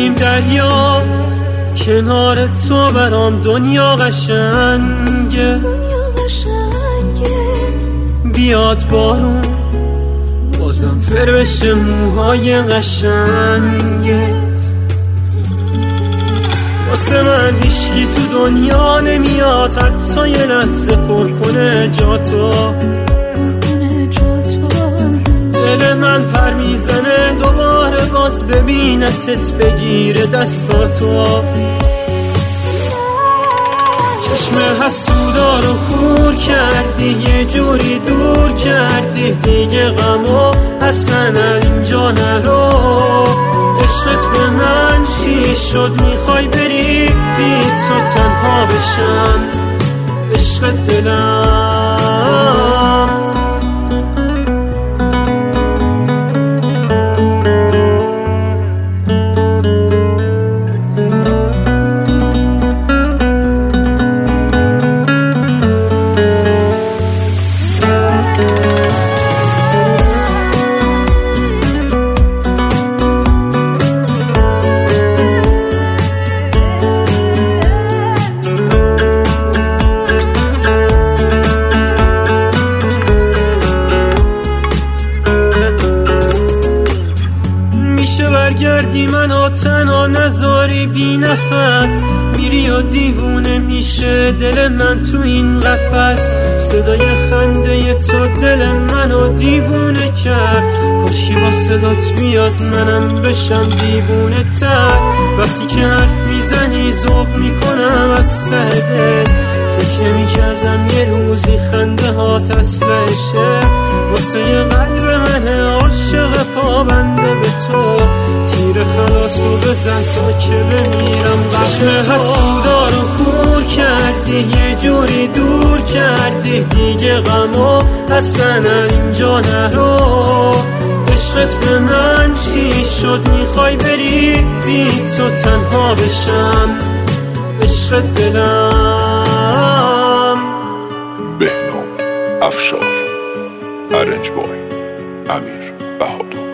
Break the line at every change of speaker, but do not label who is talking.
بریم دریا، کنار تو برام دنیا قشنگه. بیاد بارون بازم فر بشه موهای قشنگت. واسه من هیچکی تو دنیا نمیاد حتی یه لحظه پر کنه جاتو. دل من پر میزنه دوباره باز ببینتت بگیره دستاتو. چشم حسودا رو خور کردی، یه جوری دور کردی دیگه غمو اصلا از اینجا نرو. عشقت به من چی شد میخوای بری بی تو تنها بشم عشق دلم. برگردی منو تنها نذاری بی نفس، میری و دیوونه میشه دل من تو این قفس. صدای خنده تو دل منو دیوونه کرد، کاشکی با صدات بیاد منم بشم دیوونه تر. وقتی که حرف میزنی ذوق میکنم از ته دل، فکر نمیکردم یه روزی خنده هات اصلشه. واسه قلب منه عاشق پابنده به تو، تیر خلاصو بزن تا که بمیرم. چشم حسودا رو خور کردی، یه جوری دور کردی دیگه غمو اصلا از اینجا نرو. عشقت به من چی شد میخوای بری بی تو تنها بشم عشق دلم.
بهنام افشار، ارنج بای امیر بهادر.